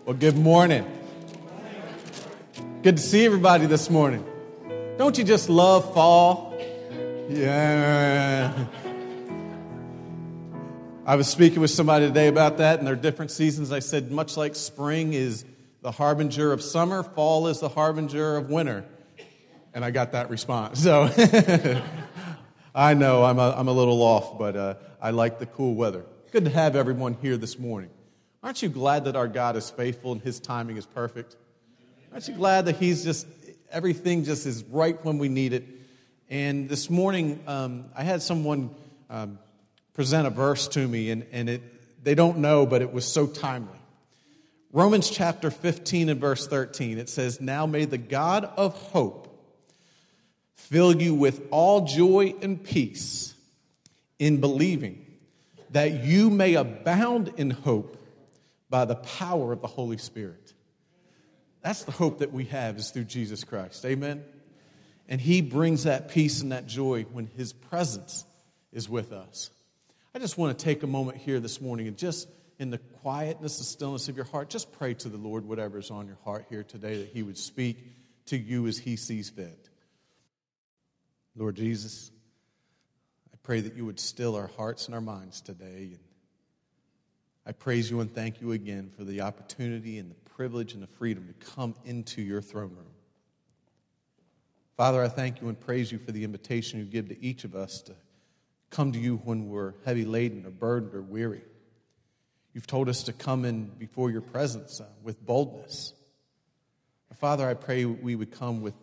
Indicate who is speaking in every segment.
Speaker 1: Well, good morning. Good to see everybody this morning. Don't you just love fall? Yeah. I was speaking with somebody today about that and their different seasons. I said, much like spring is the harbinger of summer, fall is the harbinger of winter. And I got that response. So I know I'm a little off, but I like the cool weather. Good to have everyone here this morning. Aren't you glad that our God is faithful and His timing is perfect? Aren't you glad that everything just is right when we need it? And this morning, I had someone present a verse to me, and they don't know, but it was so timely. Romans chapter 15 and verse 13, it says, "Now may the God of hope fill you with all joy and peace in believing, that you may abound in hope by the power of the Holy Spirit." That's the hope that we have, is through Jesus Christ. Amen? And He brings that peace and that joy when His presence is with us. I just want to take a moment here this morning and just in the quietness and stillness of your heart, just pray to the Lord whatever is on your heart here today, that He would speak to you as He sees fit. Lord Jesus, I pray that you would still our hearts and our minds today. And I praise you and thank you again for the opportunity and the privilege and the freedom to come into your throne room. Father, I thank you and praise you for the invitation you give to each of us to come to you when we're heavy laden or burdened or weary. You've told us to come in before your presence with boldness. Father, I pray we would come with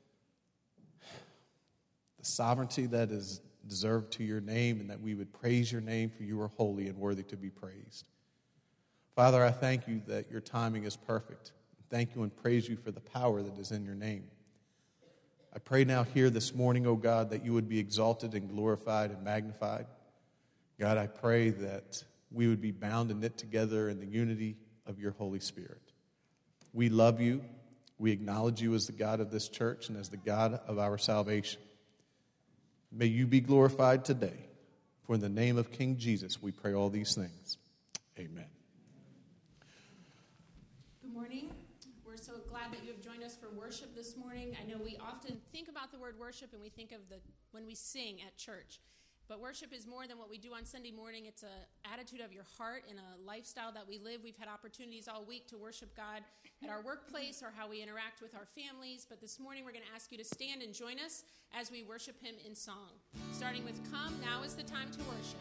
Speaker 1: the sovereignty that is deserved to your name, and that we would praise your name, for you are holy and worthy to be praised. Father, I thank you that your timing is perfect. Thank you and praise you for the power that is in your name. I pray now here this morning, O God, that you would be exalted and glorified and magnified. God, I pray that we would be bound and knit together in the unity of your Holy Spirit. We love you. We acknowledge you as the God of this church and as the God of our salvation. May you be glorified today. For in the name of King Jesus, we pray all these things. Amen.
Speaker 2: Good morning. We're so glad that you have joined us for worship this morning. I know we often think about the word worship and we think of when we sing at church. But worship is more than what we do on Sunday morning. It's an attitude of your heart and a lifestyle that we live. We've had opportunities all week to worship God at our workplace or how we interact with our families. But this morning we're going to ask you to stand and join us as we worship Him in song. Starting with "Come, Now is the Time to Worship."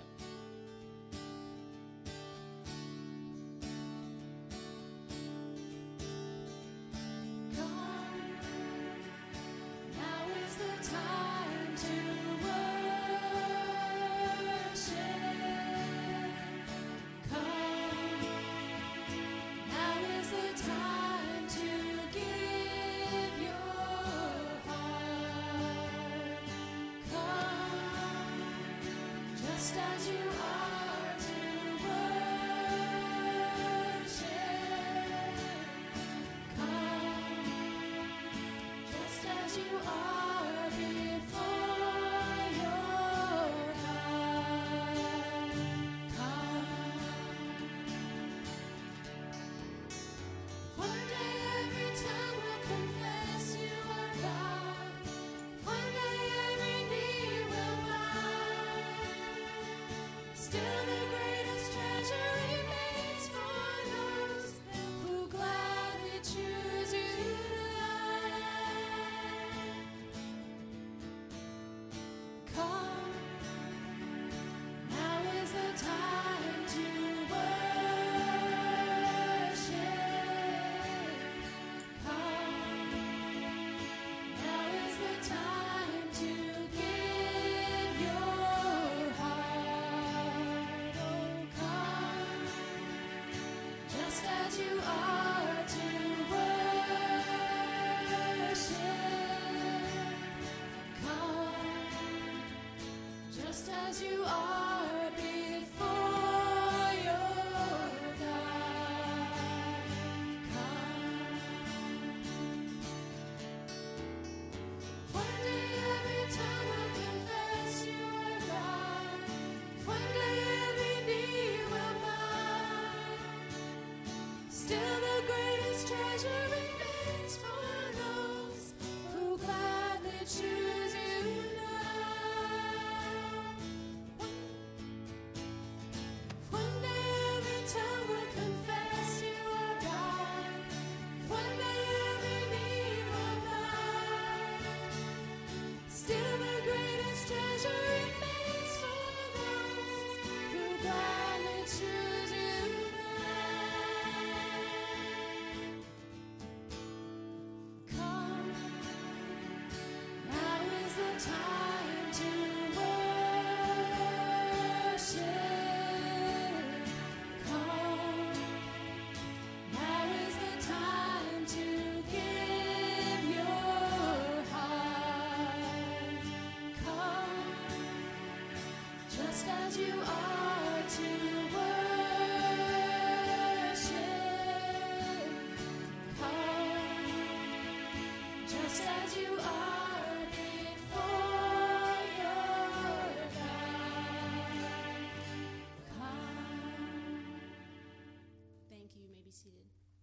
Speaker 3: As you Still the greatest treasure remains for those who gladly choose you now. One day every tongue will confess you are God. One day every knee will bow. Still the greatest treasure remains for those who gladly choose you now. Come, now is the time to worship. Come, now is the time to give your heart. Come, just as you are to worship. Come, just as you are before your God. Come.
Speaker 2: Thank you. You may be seated.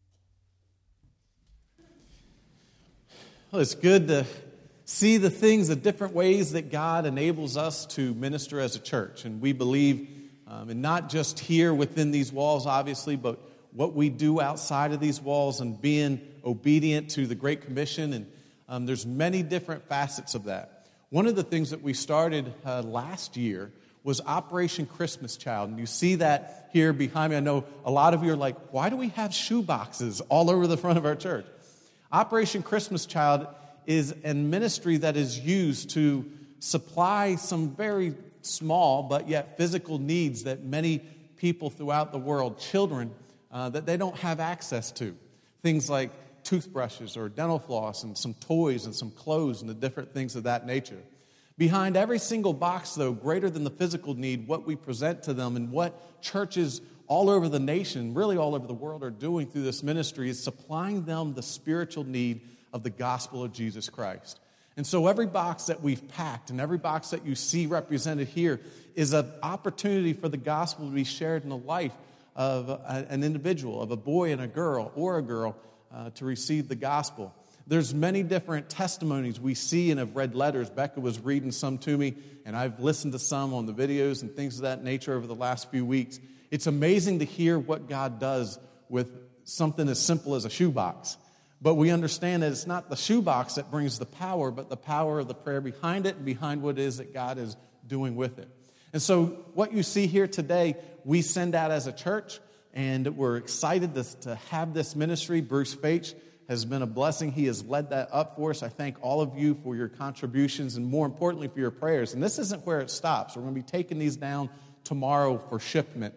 Speaker 1: Well, it's good to see the things, the different ways that God enables us to minister as a church. And we believe, and not just here within these walls, obviously, but what we do outside of these walls and being obedient to the Great Commission. And there's many different facets of that. One of the things that we started last year was Operation Christmas Child. And you see that here behind me. I know a lot of you are like, why do we have shoe boxes all over the front of our church? Operation Christmas Child is a ministry that is used to supply some very small but yet physical needs that many people throughout the world, children, that they don't have access to. Things like toothbrushes or dental floss and some toys and some clothes and the different things of that nature. Behind every single box, though, greater than the physical need, what we present to them and what churches all over the nation, really all over the world, are doing through this ministry is supplying them the spiritual need of the gospel of Jesus Christ. And so every box that we've packed and every box that you see represented here is an opportunity for the gospel to be shared in the life of an individual, of a boy and a girl, or a girl, to receive the gospel. There's many different testimonies we see and have read letters. Becca was reading some to me, and I've listened to some on the videos and things of that nature over the last few weeks. It's amazing to hear what God does with something as simple as a shoebox. But we understand that it's not the shoebox that brings the power, but the power of the prayer behind it and behind what it is that God is doing with it. And so what you see here today, we send out as a church, and we're excited to have this ministry. Bruce Faich has been a blessing. He has led that up for us. I thank all of you for your contributions and, more importantly, for your prayers. And this isn't where it stops. We're going to be taking these down tomorrow for shipment.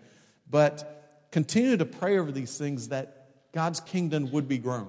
Speaker 1: But continue to pray over these things that God's kingdom would be grown.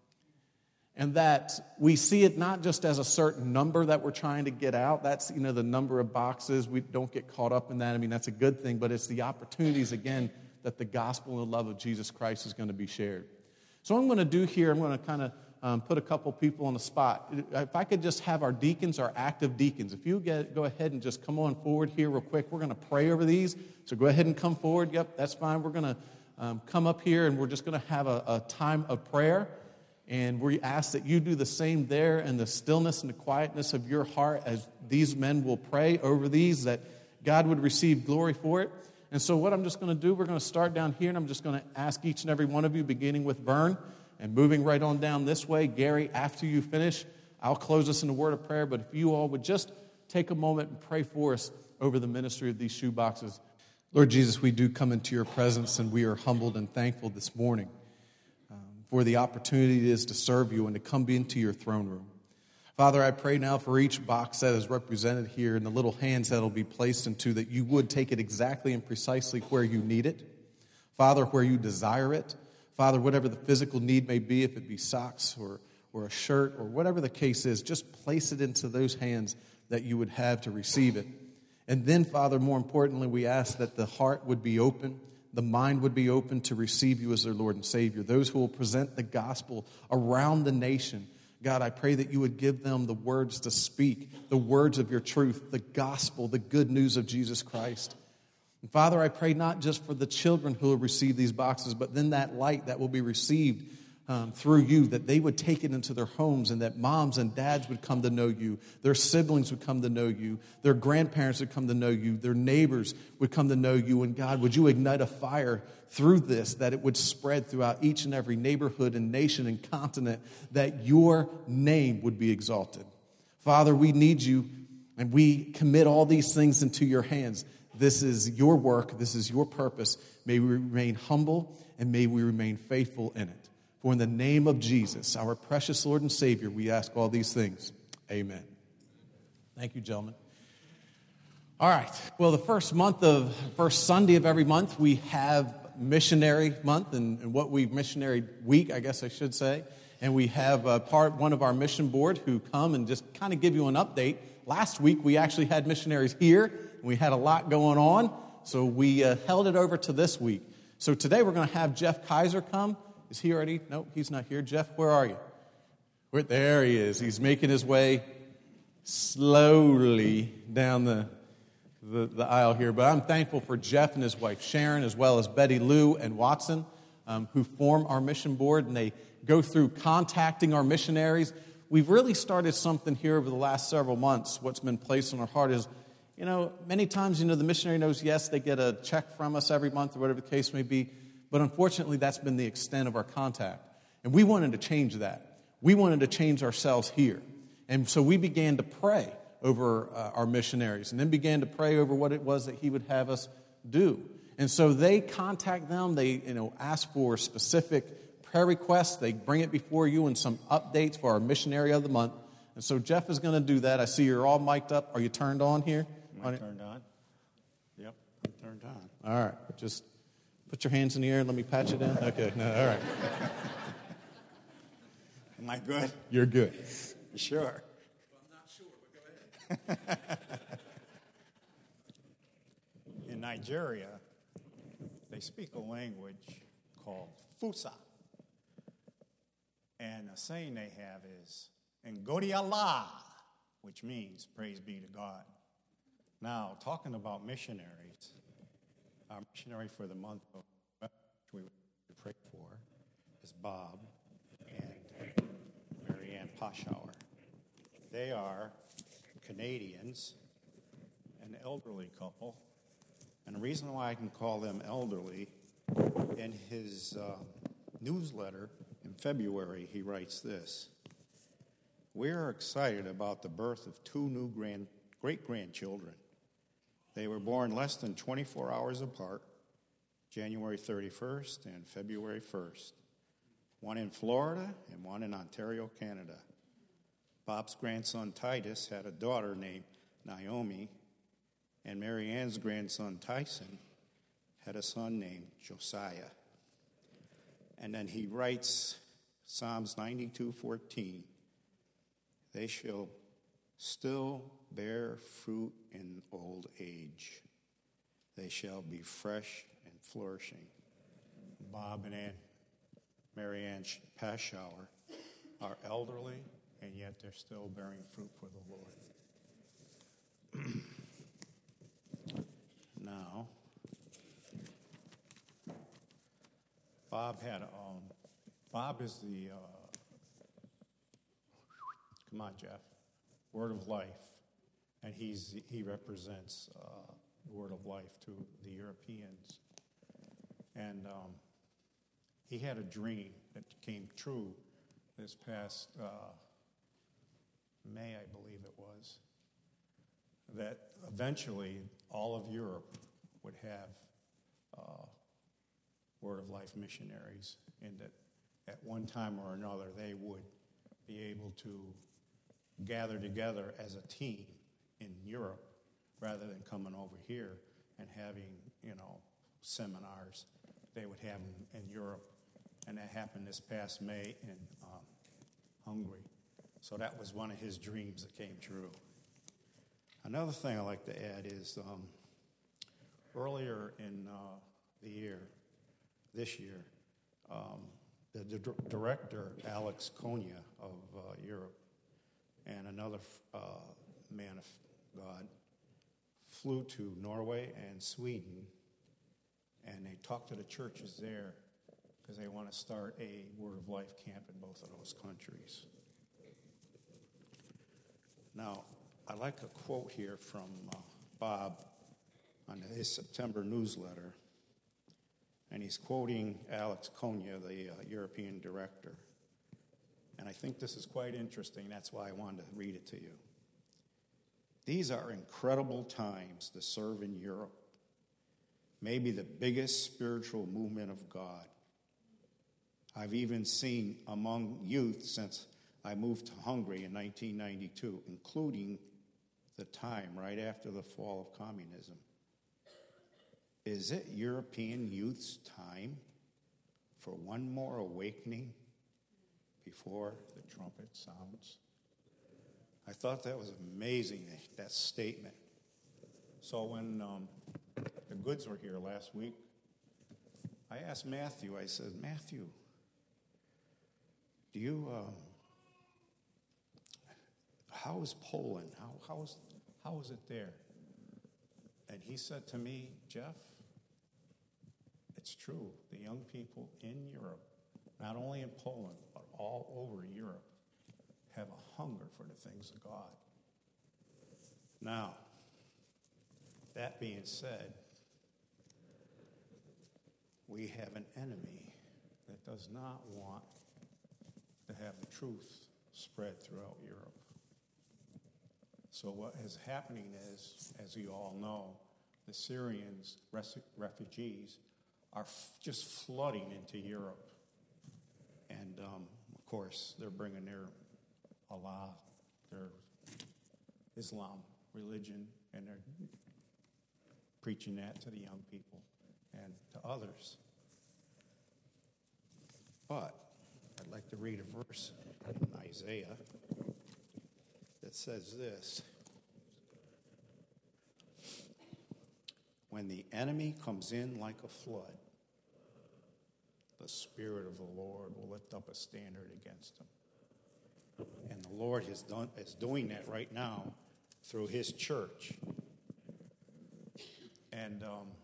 Speaker 1: And that we see it not just as a certain number that we're trying to get out. That's, the number of boxes. We don't get caught up in that. I mean, that's a good thing. But it's the opportunities, again, that the gospel and the love of Jesus Christ is going to be shared. So what I'm going to do here, I'm going to kind of put a couple people on the spot. If I could just have our deacons, our active deacons. If you go ahead and just come on forward here real quick. We're going to pray over these. So go ahead and come forward. Yep, that's fine. We're going to come up here, and we're just going to have a time of prayer. And we ask that you do the same there in the stillness and the quietness of your heart as these men will pray over these, that God would receive glory for it. And so what I'm just going to do, we're going to start down here, and I'm just going to ask each and every one of you, beginning with Vern and moving right on down this way. Gary, after you finish, I'll close us in a word of prayer. But if you all would just take a moment and pray for us over the ministry of these shoe boxes. Lord Jesus, we do come into your presence, and we are humbled and thankful this morning for the opportunity it is to serve you and to come into your throne room. Father, I pray now for each box that is represented here and the little hands that will be placed into, that you would take it exactly and precisely where you need it. Father, where you desire it. Father, whatever the physical need may be, if it be socks or a shirt or whatever the case is, just place it into those hands that you would have to receive it. And then, Father, more importantly, we ask that the heart would be open, the mind would be open to receive you as their Lord and Savior. Those who will present the gospel around the nation, God, I pray that you would give them the words to speak, the words of your truth, the gospel, the good news of Jesus Christ. And Father, I pray not just for the children who will receive these boxes, but then that light that will be received through you, that they would take it into their homes, and that moms and dads would come to know you, their siblings would come to know you, their grandparents would come to know you, their neighbors would come to know you. And God, would you ignite a fire through this, that it would spread throughout each and every neighborhood and nation and continent, that your name would be exalted. Father, we need you, and we commit all these things into your hands. This is your work. This is your purpose. May we remain humble, and may we remain faithful in it. For in the name of Jesus, our precious Lord and Savior, we ask all these things. Amen. Thank you, gentlemen. All right. Well, the first Sunday of every month, we have missionary month, and missionary week, I guess I should say. And we have one of our mission board who come and just kind of give you an update. Last week, we actually had missionaries here, and we had a lot going on, so we held it over to this week. So today, we're going to have Jeff Kaiser come. Is he already? No, he's not here. Jeff, where are you? There he is. He's making his way slowly down the aisle here. But I'm thankful for Jeff and his wife Sharon, as well as Betty Lou and Watson, who form our mission board, and they go through contacting our missionaries. We've really started something here over the last several months. What's been placed on our heart is, many times, the missionary knows, yes, they get a check from us every month or whatever the case may be. But unfortunately, that's been the extent of our contact. And we wanted to change that. We wanted to change ourselves here. And so we began to pray over our missionaries, and then began to pray over what it was that he would have us do. And so they contact them. They ask for specific prayer requests. They bring it before you and some updates for our missionary of the month. And so Jeff is going to do that. I see you're all mic'd up. Are you turned on here?
Speaker 4: Am I turned on? Yep, I'm turned on.
Speaker 1: All right. Just put your hands in the air and let me pat you down. Okay. No, all right.
Speaker 4: Am I good?
Speaker 1: You're good.
Speaker 4: You sure?
Speaker 1: Well, I'm not sure, but go ahead.
Speaker 4: In Nigeria, they speak a language called Fusa. And a saying they have is, Ngodi Allah, which means praise be to God. Now, talking about missionaries, our missionary for the month of which we pray for is Bob and Marianne Poshauer. They are Canadians, an elderly couple. And the reason why I can call them elderly, in his newsletter in February, he writes this: "We are excited about the birth of two new great-grandchildren. They were born less than 24 hours apart, January 31st and February 1st, one in Florida and one in Ontario, Canada. Bob's grandson Titus had a daughter named Naomi, and Mary Ann's grandson Tyson had a son named Josiah." And then he writes Psalms 92:14, "They shall still bear fruit in old age. They shall be fresh and flourishing." Bob and Mary Ann Poshauer are elderly, and yet they're still bearing fruit for the Lord. Now, Bob is the, come on, Jeff, Word of Life, and he represents Word of Life to the Europeans. And he had a dream that came true this past May, I believe it was, that eventually all of Europe would have Word of Life missionaries, and that at one time or another they would be able to gather together as a team in Europe rather than coming over here and having, seminars. They would have them in Europe, and that happened this past May in Hungary. So that was one of his dreams that came true. Another thing I'd like to add is earlier in this year, the director, Alex Konya of Europe, and another man of God flew to Norway and Sweden, and they talked to the churches there because they want to start a Word of Life camp in both of those countries. Now, I like a quote here from Bob on his September newsletter, and he's quoting Alex Konya, the European director. And I think this is quite interesting. That's why I wanted to read it to you. These are incredible times to serve in Europe, maybe the biggest spiritual movement of God I've even seen among youth since I moved to Hungary in 1992, including the time right after the fall of communism. Is it European youth's time for one more awakening before the trumpet sounds? I thought that was amazing, that statement. So when the goods were here last week, I asked Matthew, I said, Matthew, do you, how is Poland? How is it there? And he said to me, Jeff, it's true. The young people in Europe, not only in Poland, but all over Europe, have a hunger for the things of God. Now, that being said, we have an enemy that does not want to have the truth spread throughout Europe. So what is happening is, as you all know, the Syrians, refugees, are just flooding into Europe. And, of course, they're bringing their Allah, their Islam religion, and they're preaching that to the young people and to others. But I'd like to read a verse in Isaiah that says this. When the enemy comes in like a flood, the Spirit of the Lord will lift up a standard against him. And the Lord is doing that right now through his church. And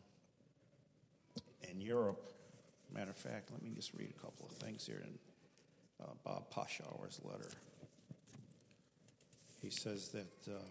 Speaker 4: in Europe, matter of fact, let me just read a couple of things here in Bob Poschauer's letter. He says that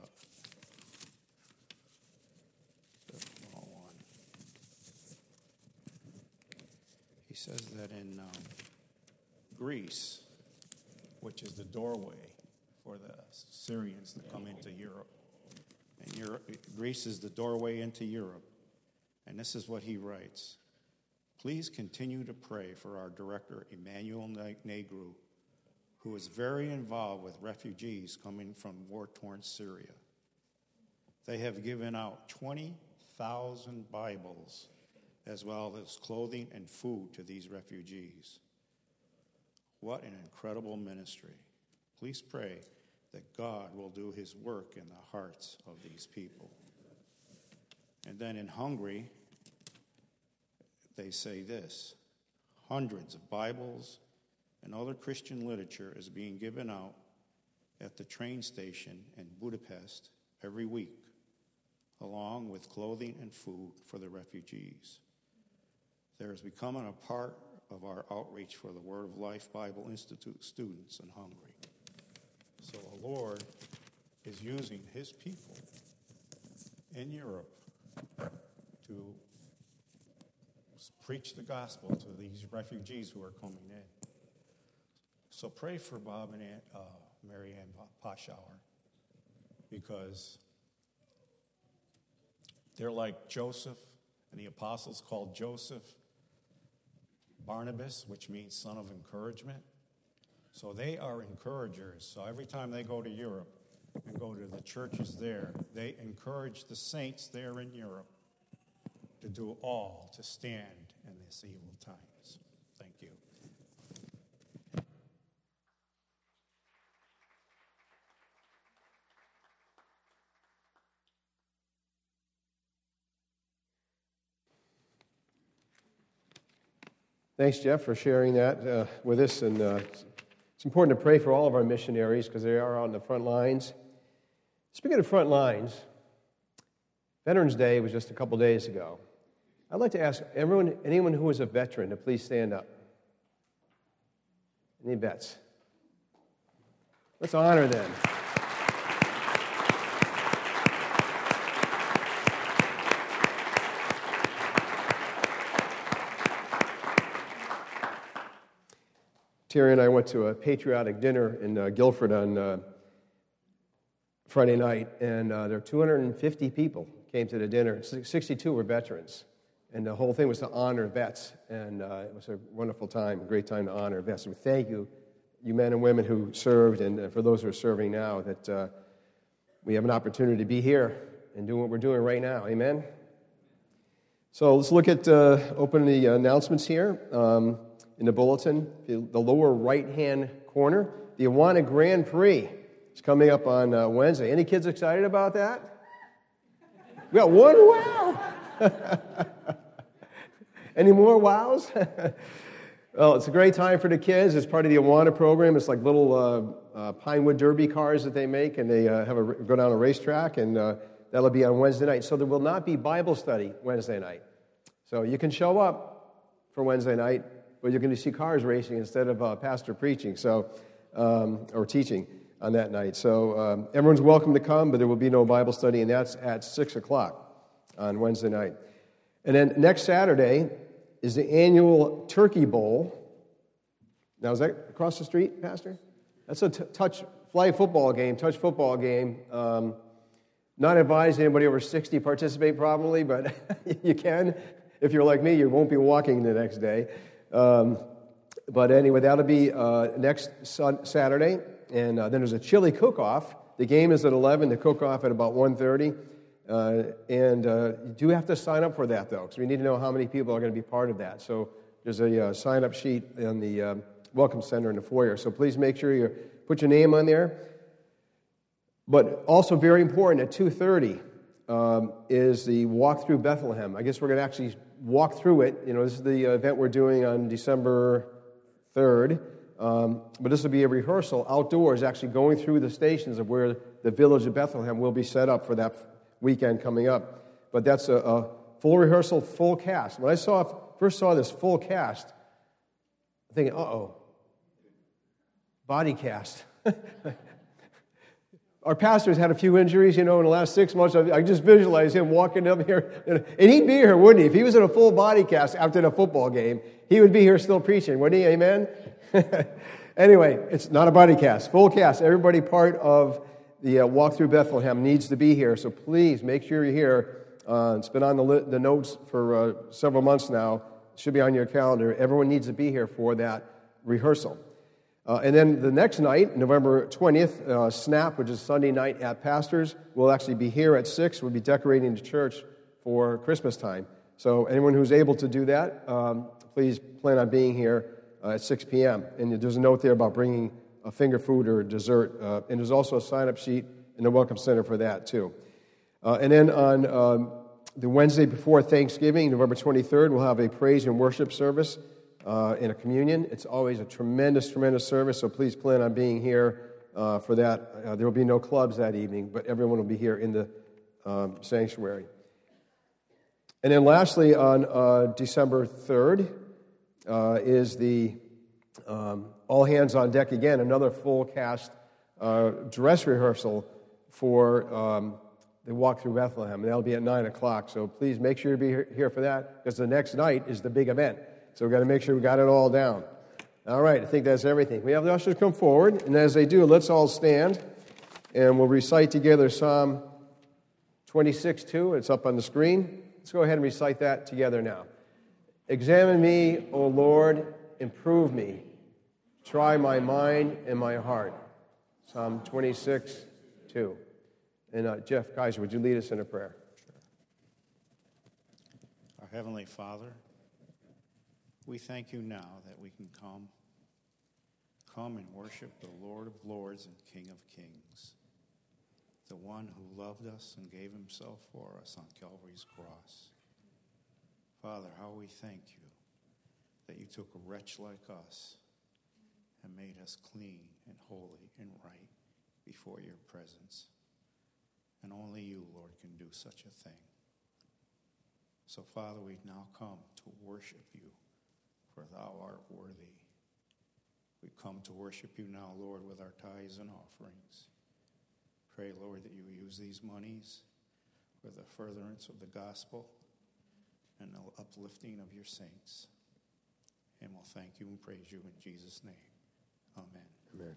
Speaker 4: he says that in Greece, which is the doorway for the Syrians to come into Europe, and Greece is the doorway into Europe, and this is what he writes. Please continue to pray for our director, Emmanuel Negru, who is very involved with refugees coming from war-torn Syria. They have given out 20,000 Bibles as well as clothing and food to these refugees. What an incredible ministry. Please pray that God will do his work in the hearts of these people. And then in Hungary, they say this: hundreds of Bibles and other Christian literature is being given out at the train station in Budapest every week, along with clothing and food for the refugees. There is becoming a part of our outreach for the Word of Life Bible Institute students in Hungary. So the Lord is using his people in Europe to preach the gospel to these refugees who are coming in. So pray for Bob and Mary Ann Poschauer, because they're like Joseph, and the apostles called Joseph Barnabas, which means son of encouragement. So they are encouragers. So every time they go to Europe and go to the churches there, they encourage the saints there in Europe to do all to stand in this evil times. Thank you.
Speaker 5: Thanks, Jeff, for sharing that with us. And it's important to pray for all of our missionaries because they are on the front lines. Speaking of front lines, Veterans Day was just a couple days ago. I'd like to ask anyone who is a veteran to please stand up. Any vets? Let's honor them. Terry and I went to a patriotic dinner in Guilford on Friday night, and there were 250 people came to the dinner. 62 were veterans, and the whole thing was to honor vets, and it was a wonderful time, a great time to honor vets. So thank you, you men and women who served, and for those who are serving now, that we have an opportunity to be here and do what we're doing right now. Amen? So let's look at, open the announcements here. In the bulletin, the lower right-hand corner, the Awana Grand Prix is coming up on Wednesday. Any kids excited about that? We got one wow! Any more wows? Well, it's a great time for the kids. It's part of the Awana program. It's like little Pinewood Derby cars that they make, and they go down a racetrack, and that'll be on Wednesday night. So there will not be Bible study Wednesday night. So you can show up for Wednesday night, but you're going to see cars racing instead of a pastor preaching, or teaching on that night. So everyone's welcome to come, but there will be no Bible study, and that's at 6 o'clock on Wednesday night. And then next Saturday is the annual Turkey Bowl. Now, is that across the street, Pastor? That's a touch football game. Not advised anybody over 60 participate probably, but you can. If you're like me, you won't be walking the next day. But anyway, that'll be next Saturday, and then there's a chili cook-off. The game is at 11, the cook-off at about 1:30, and you do have to sign up for that, though, because we need to know how many people are going to be part of that. So there's a sign-up sheet in the Welcome Center in the foyer, so please make sure you put your name on there. But also very important, at 2:30 is the Walk Through Bethlehem. I guess we're going to actually walk through it. You know, this is the event we're doing on December 3rd. But this will be a rehearsal outdoors, actually going through the stations of where the village of Bethlehem will be set up for that weekend coming up. But that's a full rehearsal, full cast. When I first saw this full cast, I'm thinking, body cast. Our pastor's had a few injuries, in the last 6 months. I just visualize him walking up here. And he'd be here, wouldn't he? If he was in a full body cast after the football game, he would be here still preaching, wouldn't he? Amen? Anyway, it's not a body cast. Full cast. Everybody part of the Walk Through Bethlehem needs to be here. So please make sure you're here. It's been on the notes for several months now. It should be on your calendar. Everyone needs to be here for that rehearsal. And then the next night, November 20th, SNAP, which is Sunday night at Pastor's, will actually be here at 6. We'll be decorating the church for Christmas time. So anyone who's able to do that, please plan on being here at 6 p.m. And there's a note there about bringing a finger food or dessert. And there's also a sign-up sheet in the Welcome Center for that, too. And then on the Wednesday before Thanksgiving, November 23rd, we'll have a praise and worship service. In a communion. It's always a tremendous, tremendous service, so please plan on being here for that. There will be no clubs that evening, but everyone will be here in the sanctuary. And then lastly, on December 3rd is the All Hands on Deck again, another full cast dress rehearsal for the Walk Through Bethlehem. And that'll be at 9 o'clock, so please make sure you be here for that, because the next night is the big event. So we've got to make sure we got it all down. All right, I think that's everything. We have the ushers come forward, and as they do, let's all stand, and we'll recite together Psalm 26:2. It's up on the screen. Let's go ahead and recite that together now. Examine me, O Lord, and prove me. Try my mind and my heart. Psalm 26:2. And Jeff Kaiser, would you lead us in a prayer?
Speaker 4: Sure. Our Heavenly Father, we thank you now that we can come and worship the Lord of Lords and King of Kings, the one who loved us and gave himself for us on Calvary's cross. Father, how we thank you that you took a wretch like us and made us clean and holy and right before your presence. And only you, Lord, can do such a thing. So, Father, we now come to worship you, for thou art worthy. We come to worship you now, Lord, with our tithes and offerings. Pray, Lord, that you use these monies for the furtherance of the gospel and the uplifting of your saints. And we'll thank you and praise you in Jesus' name. Amen.
Speaker 5: Amen.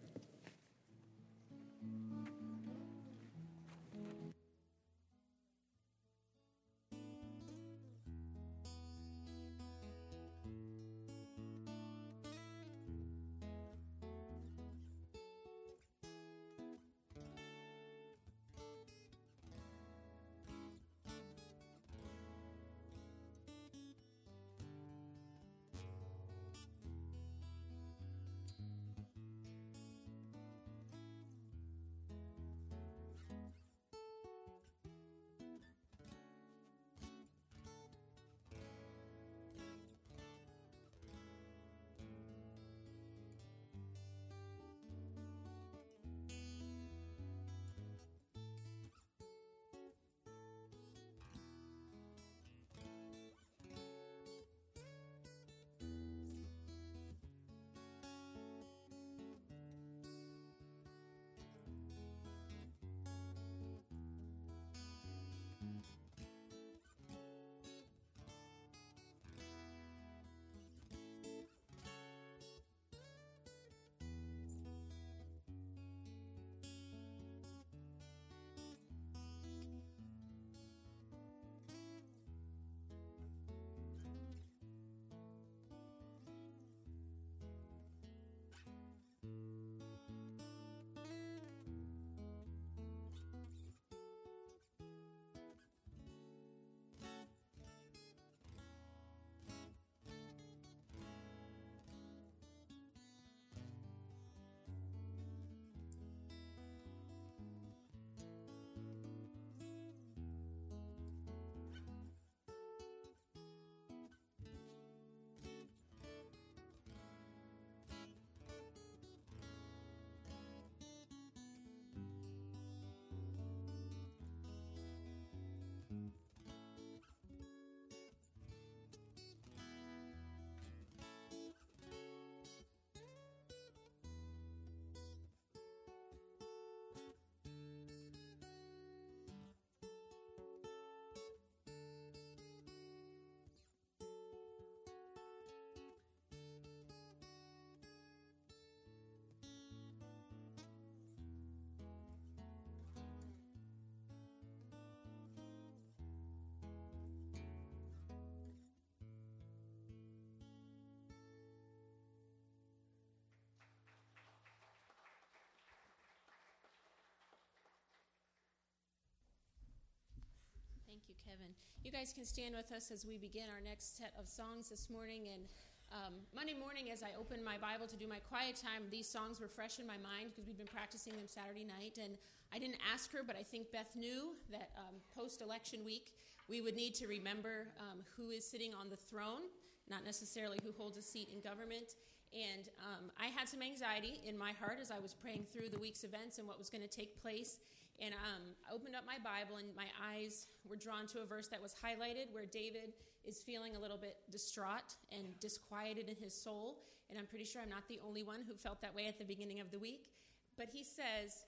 Speaker 2: Thank you, Kevin. You guys can stand with us as we begin our next set of songs this morning. And Monday morning, as I opened my Bible to do my quiet time, these songs were fresh in my mind because we've been practicing them Saturday night. And I didn't ask her, but I think Beth knew that post-election week, we would need to remember who is sitting on the throne, not necessarily who holds a seat in government. And I had some anxiety in my heart as I was praying through the week's events and what was going to take place. And I opened up my Bible, and my eyes were drawn to a verse that was highlighted where David is feeling a little bit distraught and disquieted in his soul. And I'm pretty sure I'm not the only one who felt that way at the beginning of the week. But he says,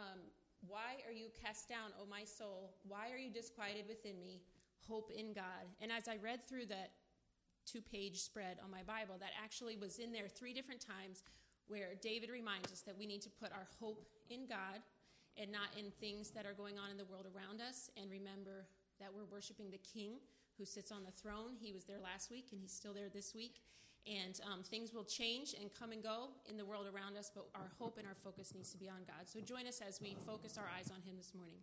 Speaker 2: why are you cast down, O my soul? Why are you disquieted within me? Hope in God. And as I read through that 2-page spread on my Bible, that actually was in there 3 different times where David reminds us that we need to put our hope in God and not in things that are going on in the world around us, and remember that we're worshiping the King who sits on the throne. He was there last week, and he's still there this week. And things will change and come and go in the world around us, but our hope and our focus needs to be on God. So join us as we focus our eyes on him this morning.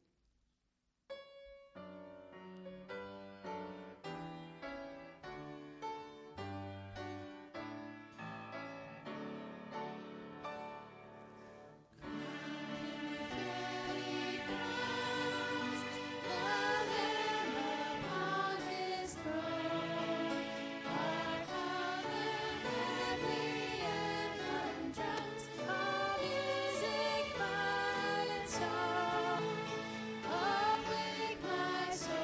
Speaker 3: My soul.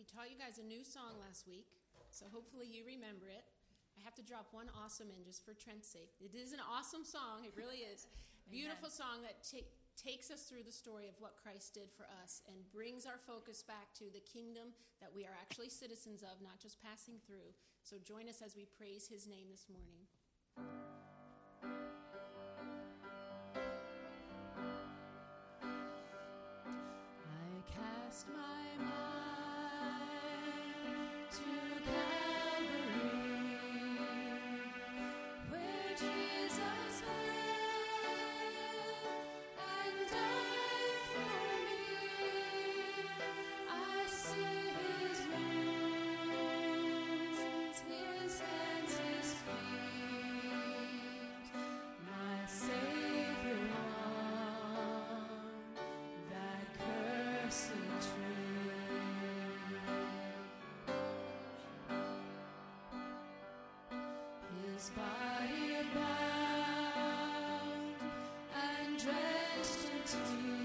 Speaker 2: taught you guys a new song last week, so hopefully you remember it. I have to drop one awesome in just for Trent's sake. It is an awesome song. It really is. Beautiful song that takes us through the story of what Christ did for us and brings our focus back to the kingdom that we are actually citizens of, not just passing through. So join us as we praise his name this morning.
Speaker 3: I cast my mind to Calvary, where Jesus bled and died for me. I see his wounds, his hands, his feet, my Savior on that cursed tree. His body bound and drenched in tears.